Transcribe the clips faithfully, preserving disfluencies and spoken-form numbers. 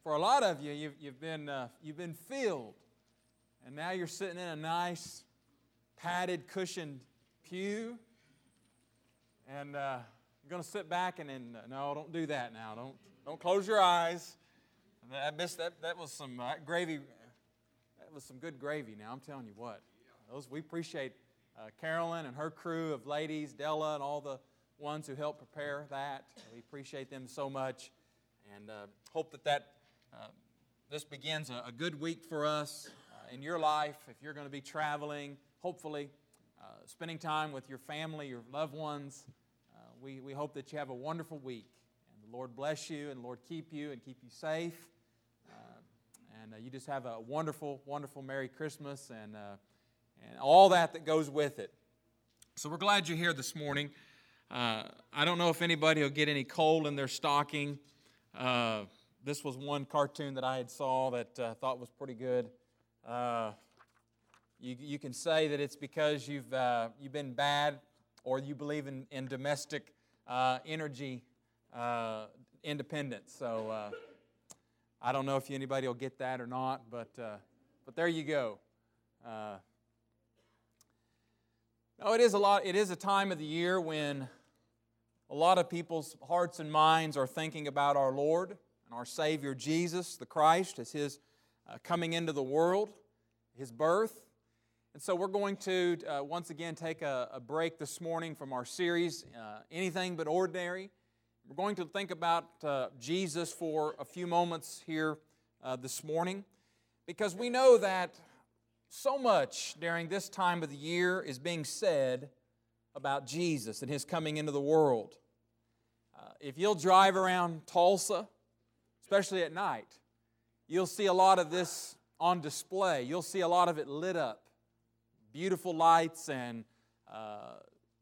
for a lot of you, you've, you've been uh, you've been filled, and now you're sitting in a nice, padded, cushioned pew, and uh, you're going to sit back and then uh, no, don't do that now. Don't don't close your eyes. I missed that. That was some uh, gravy. That was some good gravy. Now I'm telling you what, those we appreciate uh, Carolyn and her crew of ladies, Della, and all the ones who helped prepare that. We appreciate them so much, and uh, hope that that uh, this begins a, a good week for us uh, in your life. If you're going to be traveling, hopefully uh, spending time with your family, your loved ones, uh, we we hope that you have a wonderful week, and the Lord bless you, and the Lord keep you and keep you safe, uh, and uh, you just have a wonderful, wonderful Merry Christmas and uh, and all that that goes with it. So we're glad you're here this morning. Uh, I don't know if anybody will get any coal in their stocking. Uh, this was one cartoon that I had saw that I uh, thought was pretty good. Uh, you, you can say that it's because you've uh, you've been bad, or you believe in, in domestic uh, energy uh, independence. So uh, I don't know if anybody will get that or not, but uh, but there you go. Uh, No, it is a lot. It is a time of the year when a lot of people's hearts and minds are thinking about our Lord and our Savior Jesus, the Christ, as His uh, coming into the world, His birth. And so we're going to uh, once again take a, a break this morning from our series, uh, Anything But Ordinary. We're going to think about uh, Jesus for a few moments here uh, this morning, because we know that so much during this time of the year is being said about Jesus and His coming into the world. Uh, if you'll drive around Tulsa, especially at night, you'll see a lot of this on display. You'll see a lot of it lit up. Beautiful lights and uh,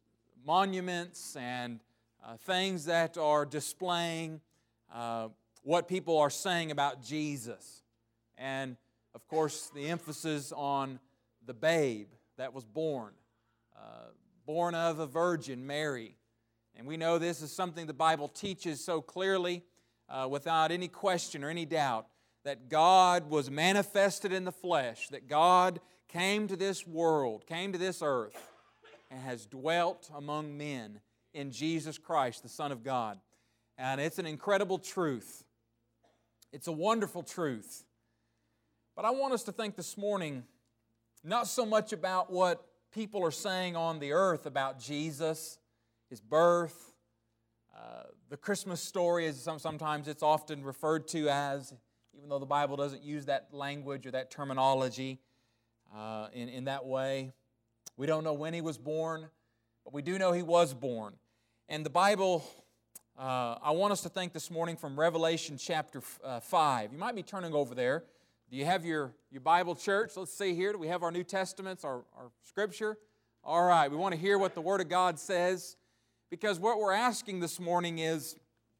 monuments and uh, things that are displaying uh, what people are saying about Jesus. And of course, the emphasis on the babe that was born, uh, born of a virgin, Mary. And we know this is something the Bible teaches so clearly, uh, without any question or any doubt, that God was manifested in the flesh, that God came to this world, came to this earth, and has dwelt among men in Jesus Christ, the Son of God. And it's an incredible truth. It's a wonderful truth. But I want us to think this morning not so much about what people are saying on the earth about Jesus, His birth, uh, the Christmas story, as sometimes it's often referred to as, even though the Bible doesn't use that language or that terminology uh, in, in that way. We don't know when He was born, but we do know He was born. And the Bible, uh, I want us to think this morning from Revelation chapter uh, five. You might be turning over there. Do you have your, your Bible, church? Let's see here. Do we have our New Testaments, our, our Scripture? All right, we want to hear what the Word of God says, because what we're asking this morning is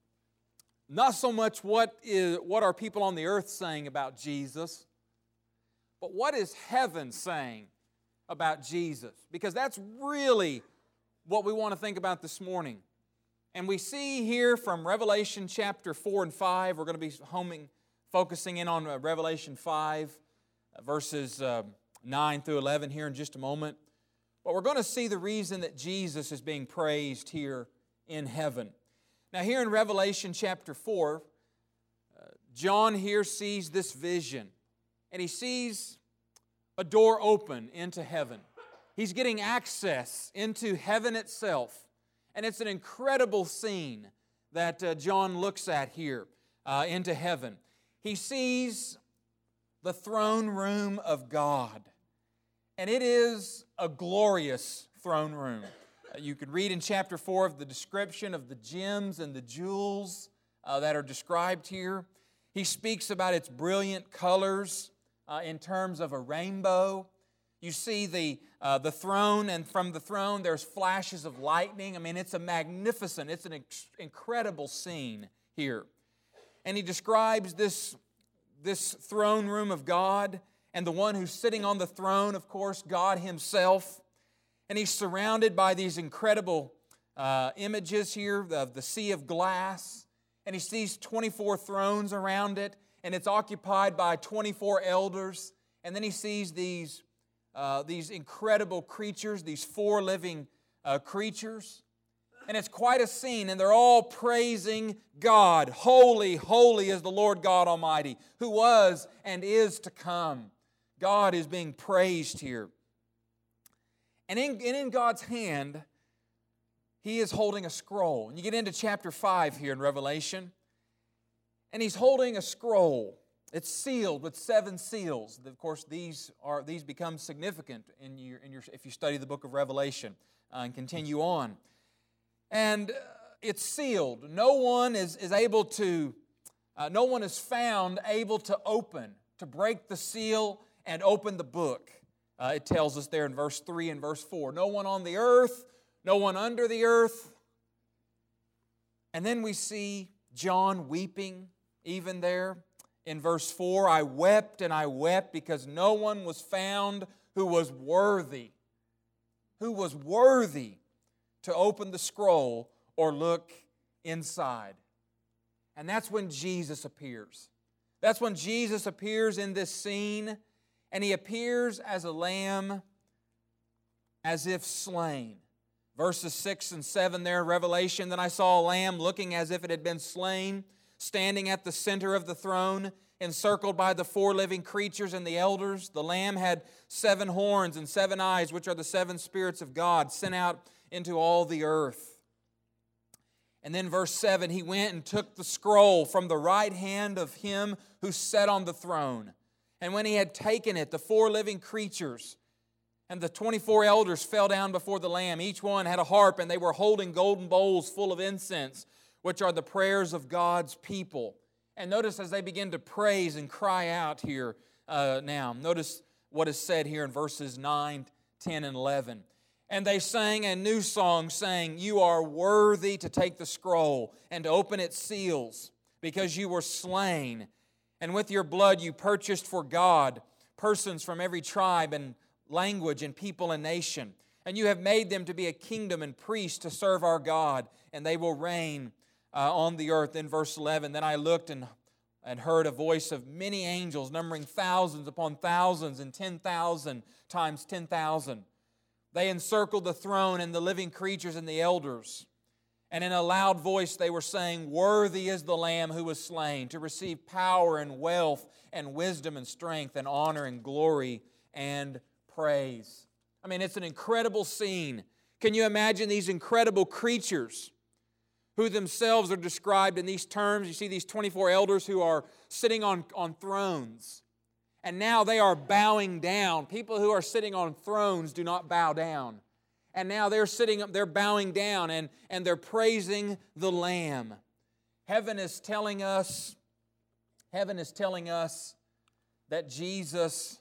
not so much what is what are people on the earth saying about Jesus, but what is heaven saying about Jesus? Because that's really what we want to think about this morning. And we see here from Revelation chapter four and five, we're going to be homing Focusing in on Revelation five, verses uh, nine through eleven here in just a moment. But we're going to see the reason that Jesus is being praised here in heaven. Now here in Revelation chapter four, uh, John here sees this vision. And he sees a door open into heaven. He's getting access into heaven itself. And it's an incredible scene that uh, John looks at here uh, into heaven. He sees the throne room of God, and it is a glorious throne room. Uh, you can read in chapter four of the description of the gems and the jewels uh, that are described here. He speaks about its brilliant colors uh, in terms of a rainbow. You see the, uh, the throne, and from the throne there's flashes of lightning. I mean, it's a magnificent, it's an ex- incredible scene here. And he describes this, this throne room of God, and the one who's sitting on the throne, of course, God Himself. And He's surrounded by these incredible uh, images here of the sea of glass. And He sees twenty-four thrones around it. and it's occupied by twenty-four elders. And then he sees these, uh, these incredible creatures, these four living uh, creatures. And it's quite a scene, and they're all praising God. Holy, holy is the Lord God Almighty, who was and is to come. God is being praised here. And in, and in God's hand, He is holding a scroll. And you get into chapter five here in Revelation, and He's holding a scroll. It's sealed with seven seals. Of course, these are these become significant in your, in your if you study the book of Revelation uh, and continue on. And it's sealed. No one is, is able to, uh, no one is found able to open, to break the seal and open the book. Uh, it tells us there in verse three and verse four. No one on the earth, no one under the earth. And then we see John weeping even there in verse four. I wept and I wept because no one was found who was worthy, who was worthy to open the scroll or look inside. And that's when Jesus appears. That's when Jesus appears in this scene, and He appears as a lamb as if slain. Verses six and seven there in Revelation, then I saw a lamb looking as if it had been slain, standing at the center of the throne, encircled by the four living creatures and the elders. The lamb had seven horns and seven eyes, which are the seven spirits of God, sent out into all the earth. And then verse seven, He went and took the scroll from the right hand of Him who sat on the throne. And when He had taken it, the four living creatures and the twenty-four elders fell down before the Lamb. Each one had a harp, and they were holding golden bowls full of incense, which are the prayers of God's people. And notice as they begin to praise and cry out here uh, now, notice what is said here in verses nine, ten, and eleven. And they sang a new song, saying, You are worthy to take the scroll and to open its seals, because you were slain. And with your blood you purchased for God persons from every tribe and language and people and nation. And you have made them to be a kingdom and priests to serve our God, and they will reign uh, on the earth. In verse eleven, then I looked and, and heard a voice of many angels, numbering thousands upon thousands and ten thousand times ten thousand. They encircled the throne and the living creatures and the elders. And in a loud voice they were saying, Worthy is the Lamb who was slain to receive power and wealth and wisdom and strength and honor and glory and praise. I mean, it's an incredible scene. Can you imagine these incredible creatures who themselves are described in these terms? You see these twenty-four elders who are sitting on, on thrones. And now they are bowing down. People who are sitting on thrones do not bow down. And now they're sitting up, they're bowing down, and, and they're praising the Lamb. Heaven is telling us, heaven is telling us that Jesus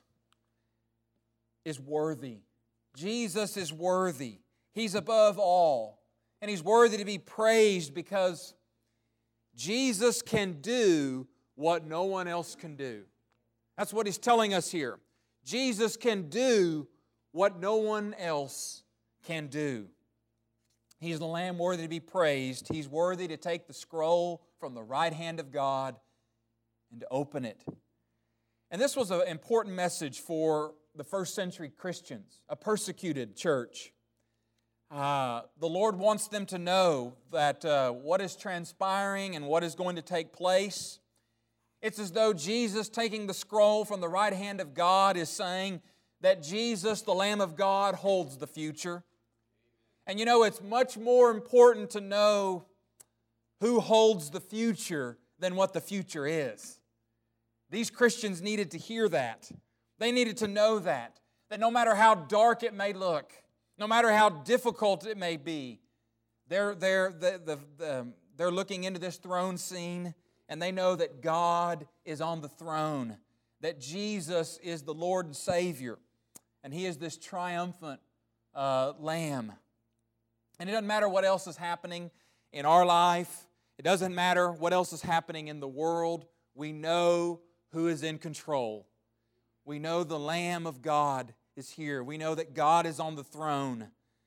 is worthy. Jesus is worthy. He's above all. And He's worthy to be praised because Jesus can do what no one else can do. That's what He's telling us here. Jesus can do what no one else can do. He's the Lamb worthy to be praised. He's worthy to take the scroll from the right hand of God and to open it. And this was an important message for the first century Christians, a persecuted church. Uh, the Lord wants them to know that uh, what is transpiring and what is going to take place, it's as though Jesus taking the scroll from the right hand of God is saying that Jesus, the Lamb of God, holds the future. And you know, it's much more important to know who holds the future than what the future is. These Christians needed to hear that. They needed to know that. That no matter how dark it may look, no matter how difficult it may be, they're, they're, the, the, the, they're looking into this throne scene, and they know that God is on the throne, that Jesus is the Lord and Savior, and He is this triumphant uh, Lamb. And it doesn't matter what else is happening in our life. It doesn't matter what else is happening in the world. We know who is in control. We know the Lamb of God is here. We know that God is on the throne.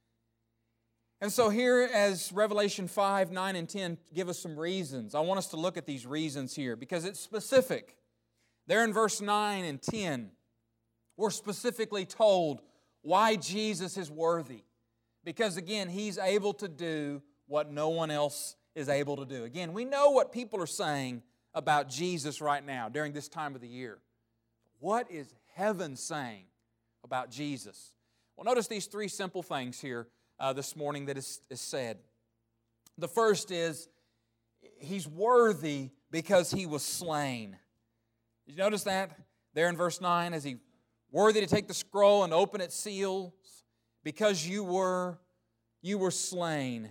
And so here, as Revelation five, nine, and ten give us some reasons, I want us to look at these reasons here because it's specific. There in verse nine and ten, we're specifically told why Jesus is worthy. Because again, He's able to do what no one else is able to do. Again, we know what people are saying about Jesus right now during this time of the year. What is heaven saying about Jesus? Well, notice these three simple things here uh, this morning that is, is said. The first is, He's worthy because He was slain. Did you notice that? There in verse nine, as He worthy to take the scroll and open its seals, because you were, you were slain.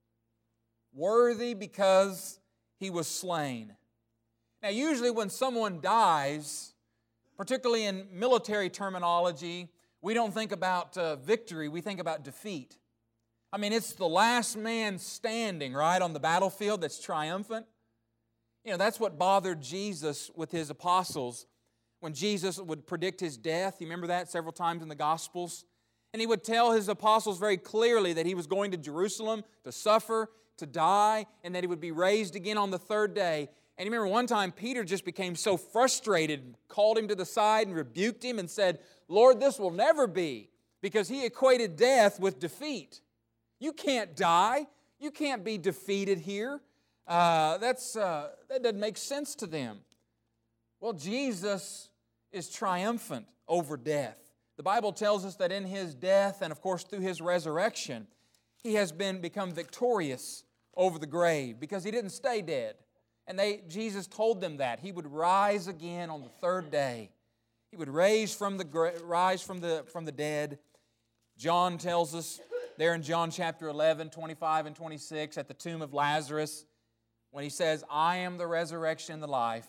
Worthy because He was slain. Now, usually when someone dies, particularly in military terminology, we don't think about uh, victory, we think about defeat. I mean, it's the last man standing, right, on the battlefield that's triumphant. You know, that's what bothered Jesus with His apostles. When Jesus would predict His death, you remember that several times in the Gospels? And He would tell His apostles very clearly that He was going to Jerusalem to suffer, to die, and that He would be raised again on the third day. And you remember one time Peter just became so frustrated, called Him to the side and rebuked Him and said, Lord, this will never be, because he equated death with defeat. You can't die. You can't be defeated here. Uh, that's, uh, that doesn't make sense to them. Well, Jesus is triumphant over death. The Bible tells us that in His death and, of course, through His resurrection, He has been become victorious over the grave because He didn't stay dead. And they, Jesus told them that He would rise again on the third day. He would raise from the rise from the from the dead. John tells us there in John chapter eleven, twenty-five and twenty-six at the tomb of Lazarus, when He says, "I am the resurrection and the life."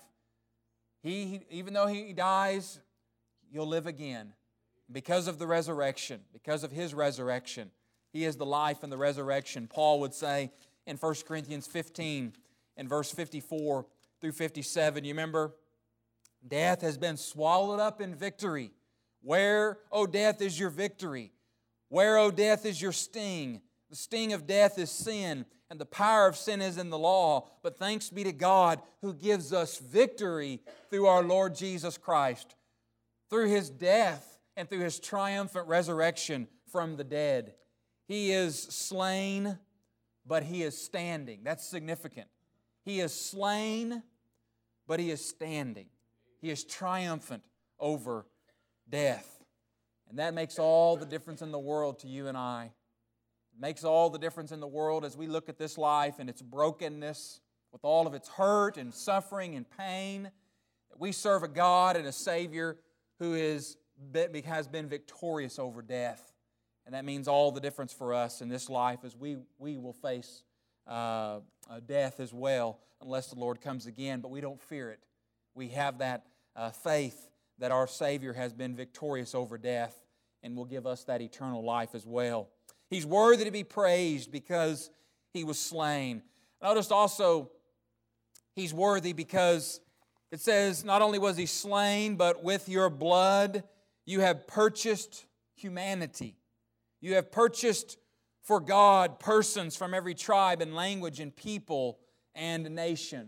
He, even though he dies, you'll live again because of the resurrection, because of His resurrection. He is the life and the resurrection. Paul would say in First Corinthians fifteen. In verse fifty-four through fifty-seven, you remember? Death has been swallowed up in victory. Where, O death, is your victory? Where, O death, is your sting? The sting of death is sin, and the power of sin is in the law. But thanks be to God who gives us victory through our Lord Jesus Christ, through His death and through His triumphant resurrection from the dead. He is slain, but He is standing. That's significant. He is slain, but He is standing. He is triumphant over death. And that makes all the difference in the world to you and I. It makes all the difference in the world as we look at this life and its brokenness, with all of its hurt and suffering and pain, that we serve a God and a Savior who is, has been victorious over death. And that means all the difference for us in this life as we, we will face Uh, uh, death as well, unless the Lord comes again, but we don't fear it. We have that uh, faith that our Savior has been victorious over death and will give us that eternal life as well. He's worthy to be praised because He was slain. Notice also, He's worthy because it says, not only was He slain, but with your blood you have purchased humanity. You have purchased for God persons from every tribe and language and people and nation.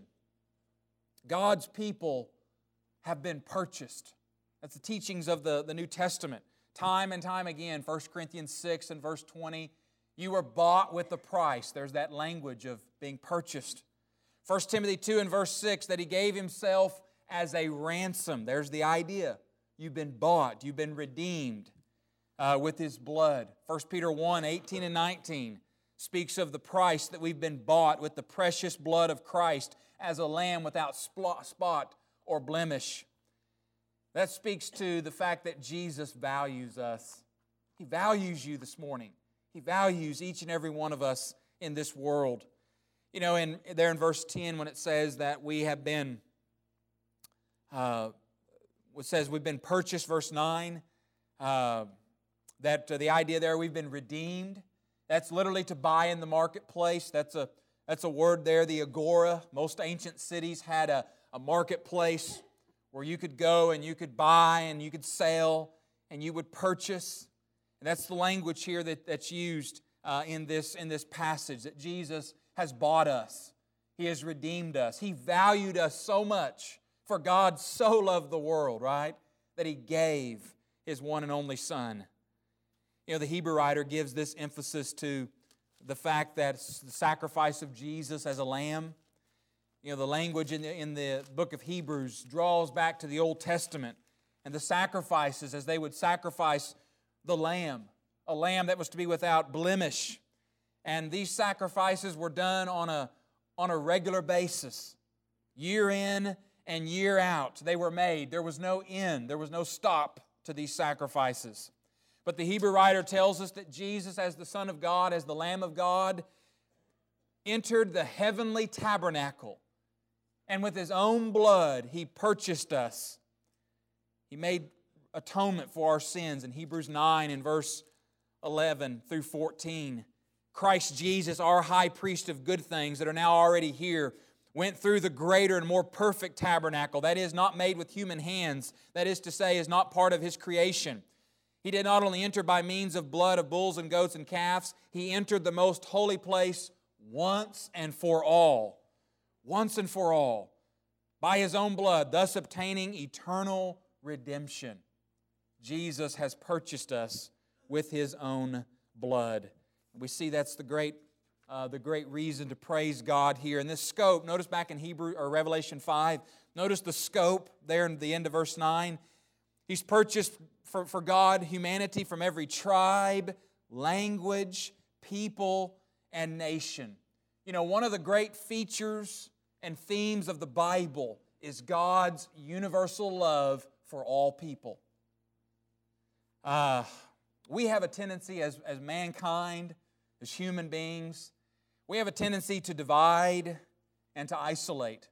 God's people have been purchased. That's the teachings of the, the New Testament. Time and time again, First Corinthians six and verse twenty, you were bought with a price. There's that language of being purchased. First Timothy two and verse six, that He gave Himself as a ransom. There's the idea. You've been bought. You've been redeemed. Uh, with His blood. First Peter one, eighteen and nineteen speaks of the price that we've been bought with the precious blood of Christ as a lamb without spot or blemish. That speaks to the fact that Jesus values us. He values you this morning. He values each and every one of us in this world. You know, in, there in verse ten when it says that we have been, uh, it says we've been purchased, verse nine, uh, That uh, the idea there, we've been redeemed. That's literally to buy in the marketplace. That's a, that's a word there, the agora. Most ancient cities had a, a marketplace where you could go and you could buy and you could sell and you would purchase. And that's the language here that, that's used uh, in, this, in this passage, that Jesus has bought us. He has redeemed us. He valued us so much For God so loved the world, right, that He gave His one and only Son. You know, the Hebrew writer gives this emphasis to the fact that the sacrifice of Jesus as a lamb. You know, the language in the, in the book of Hebrews draws back to the Old Testament and the sacrifices as they would sacrifice the lamb, a lamb that was to be without blemish. And these sacrifices were done on a, on a regular basis, year in and year out. They were made. There was no end. There was no stop to these sacrifices. But the Hebrew writer tells us that Jesus, as the Son of God, as the Lamb of God, entered the heavenly tabernacle. And with His own blood, He purchased us. He made atonement for our sins. In Hebrews nine, in verse eleven through fourteen, Christ Jesus, our high priest of good things that are now already here, went through the greater and more perfect tabernacle. That is, not made with human hands. That is to say, is not part of His creation. He did not only enter by means of blood of bulls and goats and calves, He entered the most holy place once and for all. Once and for all. By His own blood, thus obtaining eternal redemption. Jesus has purchased us with His own blood. We see that's the great, uh, the great reason to praise God here. In this scope, notice back in Hebrew or Revelation five, notice the scope there in the end of verse nine. He's purchased for, for God humanity from every tribe, language, people, and nation. You know, one of the great features and themes of the Bible is God's universal love for all people. Uh, we have a tendency as, as mankind, as human beings, we have a tendency to divide and to isolate,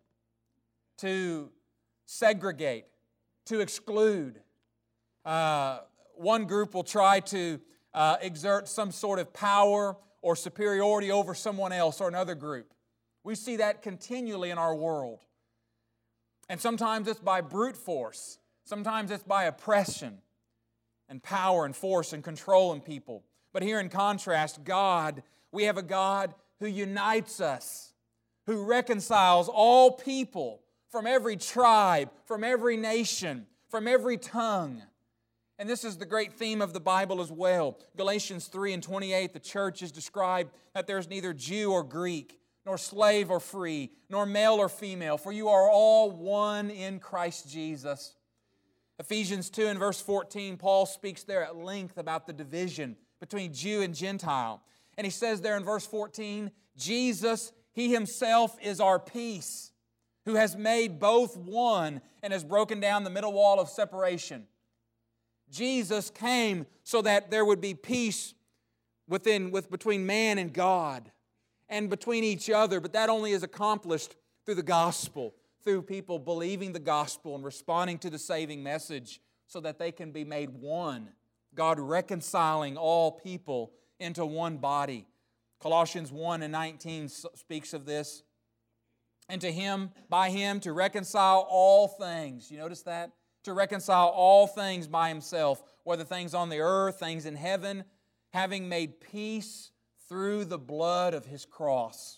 to segregate, to exclude. Uh, one group will try to uh, exert some sort of power or superiority over someone else or another group. We see that continually in our world. And sometimes it's by brute force. Sometimes it's by oppression and power and force and control in people. But here in contrast, God, we have a God who unites us, who reconciles all people from every tribe, from every nation, from every tongue. And this is the great theme of the Bible as well. Galatians three and twenty-eight, the church is described that there's neither Jew or Greek, nor slave or free, nor male or female, for you are all one in Christ Jesus. Ephesians two and verse fourteen, Paul speaks there at length about the division between Jew and Gentile. And he says there in verse fourteen, Jesus, He Himself is our peace, who has made both one and has broken down the middle wall of separation. Jesus came so that there would be peace within, with, between man and God and between each other, but that only is accomplished through the gospel, through people believing the gospel and responding to the saving message so that they can be made one, God reconciling all people into one body. Colossians one and nineteen speaks of this. And to Him, by Him, to reconcile all things. You notice that? To reconcile all things by Himself, whether things on the earth, things in heaven, having made peace through the blood of His cross.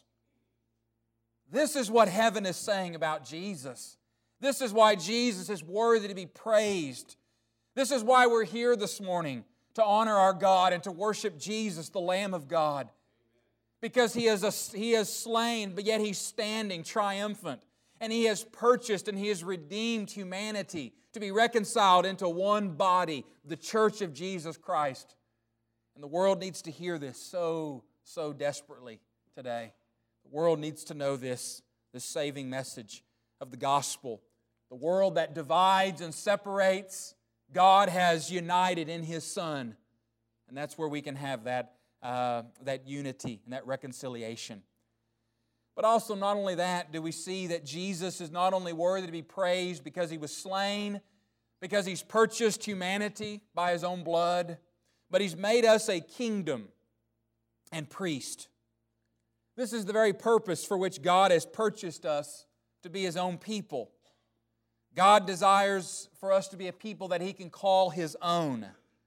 This is what heaven is saying about Jesus. This is why Jesus is worthy to be praised. This is why we're here this morning, to honor our God and to worship Jesus, the Lamb of God. Because He is, a, he is slain, but yet He's standing triumphant. And He has purchased and He has redeemed humanity to be reconciled into one body, the church of Jesus Christ. And the world needs to hear this so, so desperately today. The world needs to know this, this saving message of the gospel. The world that divides and separates, God has united in His Son. And that's where we can have that, uh, that unity and that reconciliation. But also, not only that, do we see that Jesus is not only worthy to be praised because He was slain, because He's purchased humanity by His own blood, but He's made us a kingdom and priest. This is the very purpose for which God has purchased us to be His own people. God desires for us to be a people that He can call His own.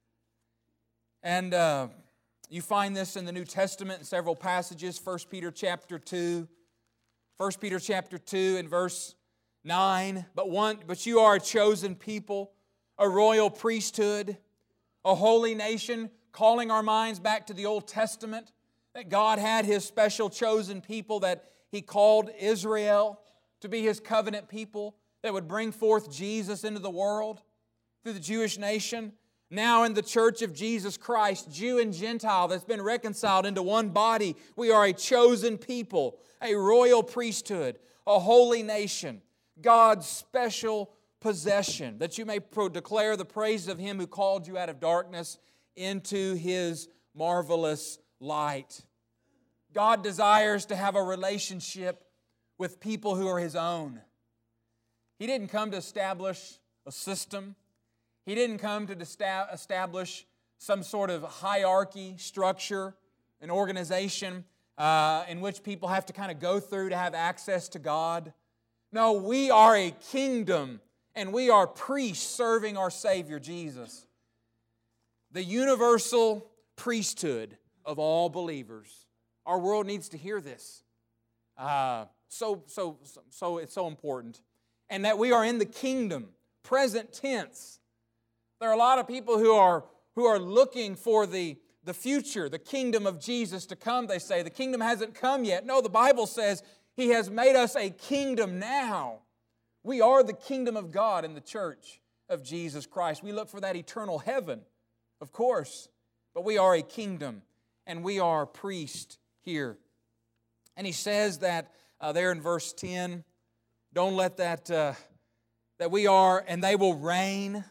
And uh, you find this in the New Testament in several passages. First Peter chapter two. First Peter chapter two and verse nine, but one, but you are a chosen people, a royal priesthood, a holy nation, calling our minds back to the Old Testament, that God had His special chosen people that He called Israel to be His covenant people that would bring forth Jesus into the world through the Jewish nation. Now in the church of Jesus Christ, Jew and Gentile that's been reconciled into one body, we are a chosen people, a royal priesthood, a holy nation, God's special possession, that you may pro- declare the praises of Him who called you out of darkness into His marvelous light. God desires to have a relationship with people who are His own. He didn't come to establish a system. He didn't come to establish some sort of hierarchy, structure, an organization uh, in which people have to kind of go through to have access to God. No, we are a kingdom, and we are priests serving our Savior Jesus. The universal priesthood of all believers. Our world needs to hear this. Uh, so, so, so it's so important. And that we are in the kingdom, present tense. There are a lot of people who are, who are looking for the, the future, the kingdom of Jesus to come, they say. The kingdom hasn't come yet. No, the Bible says He has made us a kingdom now. We are the kingdom of God in the church of Jesus Christ. We look for that eternal heaven, of course, but we are a kingdom, and we are priests here. And He says that uh, there in verse ten, don't let that, uh, that we are, and they will reign.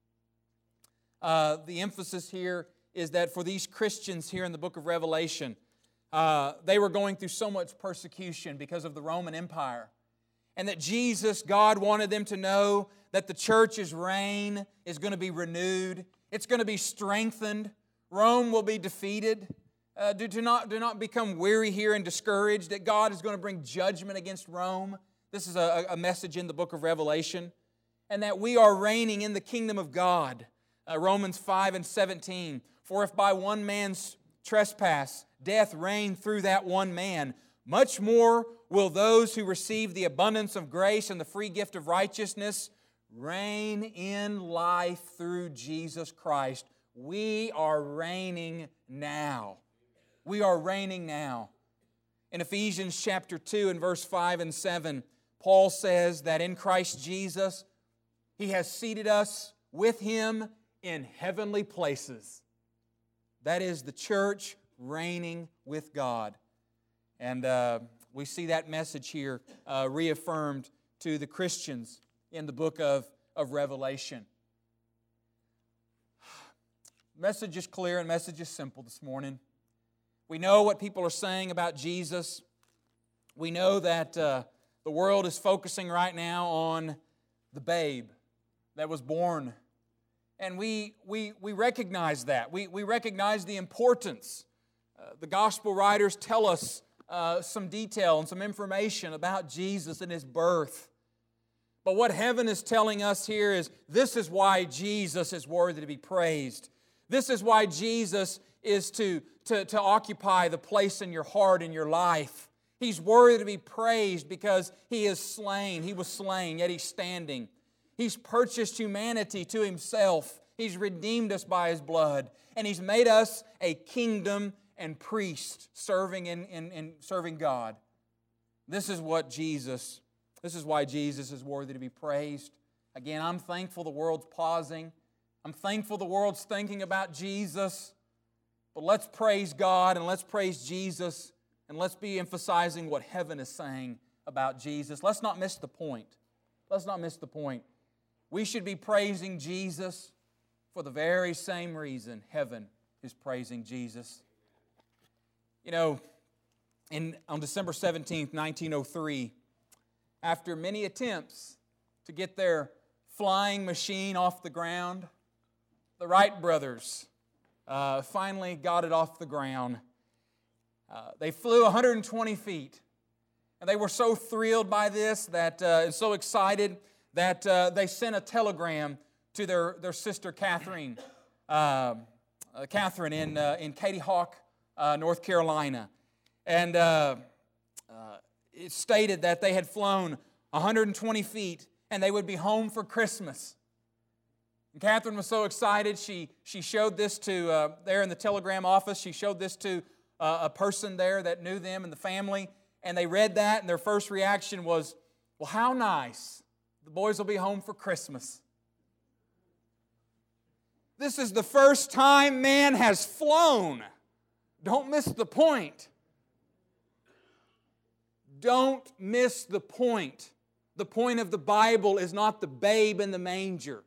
Uh, the emphasis here is that for these Christians here in the book of Revelation, uh, they were going through so much persecution because of the Roman Empire. And that Jesus, God wanted them to know that the church's reign is going to be renewed. It's going to be strengthened. Rome will be defeated. Uh, do, do, not, do not become weary here and discouraged that God is going to bring judgment against Rome. This is a, a message in the book of Revelation. And that we are reigning in the kingdom of God. Uh, Romans five and seventeen. For if by one man's trespass death reigned through that one man, much more will those who receive the abundance of grace and the free gift of righteousness reign in life through Jesus Christ. We are reigning now. We are reigning now. In Ephesians chapter two and verse five and seven, Paul says that in Christ Jesus, He has seated us with Him in heavenly places. That is the church reigning with God. And uh, we see that message here uh, reaffirmed to the Christians in the book of, of Revelation. Message is clear and message is simple this morning. We know what people are saying about Jesus. We know that uh, the world is focusing right now on the babe that was born. And we, we, we recognize that. We, we recognize the importance. Uh, the gospel writers tell us uh, some detail and some information about Jesus and His birth. But what heaven is telling us here is this is why Jesus is worthy to be praised. This is why Jesus is to, to, to occupy the place in your heart, in your life. He's worthy to be praised because He is slain. He was slain, yet He's standing. He's purchased humanity to Himself. He's redeemed us by His blood. And He's made us a kingdom and priest serving in, in, in serving God. This is what Jesus, this is why Jesus is worthy to be praised. Again, I'm thankful the world's pausing. I'm thankful the world's thinking about Jesus. But let's praise God and let's praise Jesus and let's be emphasizing what heaven is saying about Jesus. Let's not miss the point. Let's not miss the point. We should be praising Jesus for the very same reason heaven is praising Jesus. You know, in, on December seventeenth, nineteen oh three, after many attempts to get their flying machine off the ground, the Wright brothers uh, finally got it off the ground. Uh, they flew one hundred twenty feet, and they were so thrilled by this that uh, and so excited that uh, they sent a telegram to their, their sister Catherine, uh, uh, Catherine in uh, in Katy Hawk, uh, North Carolina, and uh, uh, it stated that they had flown one hundred twenty feet, and they would be home for Christmas. And Catherine was so excited, she, she showed this to, uh, there in the telegram office, she showed this to uh, a person there that knew them and the family, and they read that, and their first reaction was, well, how nice. The boys will be home for Christmas. This is the first time man has flown. Don't miss the point. Don't miss the point. The point of the Bible is not the babe in the manger.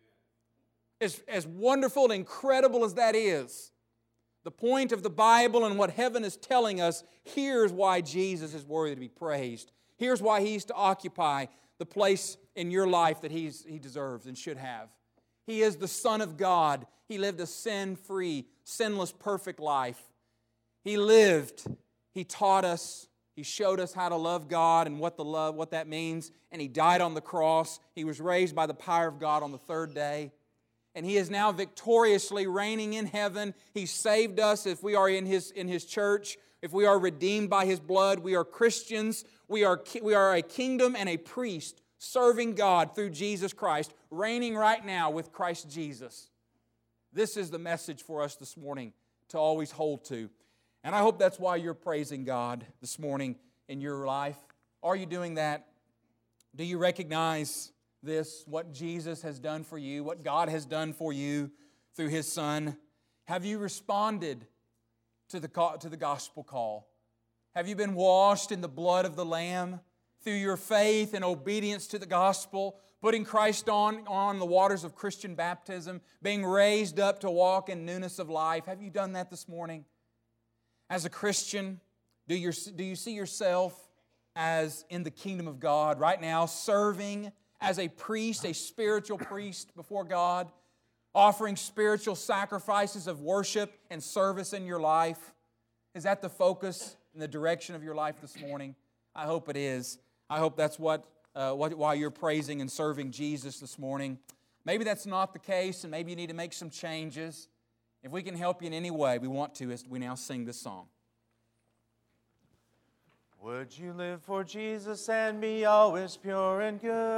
As, as wonderful and incredible as that is, the point of the Bible and what heaven is telling us, here's why Jesus is worthy to be praised. Here's why He's to occupy the place in your life that he's, He deserves and should have. He is the Son of God. He lived a sin-free, sinless, perfect life. He lived. He taught us. He showed us how to love God and what the love, what that means. And He died on the cross. He was raised by the power of God on the third day. And He is now victoriously reigning in heaven. He saved us if we are in His, in His church. If we are redeemed by His blood, we are Christians. We are, we are a kingdom and a priest serving God through Jesus Christ, reigning right now with Christ Jesus. This is the message for us this morning to always hold to. And I hope that's why you're praising God this morning in your life. Are you doing that? Do you recognize this, what Jesus has done for you, what God has done for you through His Son? Have you responded to the, to the gospel call? Have you been washed in the blood of the Lamb through your faith and obedience to the gospel, putting Christ on, on the waters of Christian baptism, being raised up to walk in newness of life? Have you done that this morning? As a Christian, do you, do you see yourself as in the kingdom of God right now, serving as a priest, a spiritual priest before God, offering spiritual sacrifices of worship and service in your life? Is that the focus and the direction of your life this morning? I hope it is. I hope that's what, uh, what why you're praising and serving Jesus this morning. Maybe that's not the case, and maybe you need to make some changes. If we can help you in any way, we want to as we now sing this song. Would you live for Jesus and be always pure and good?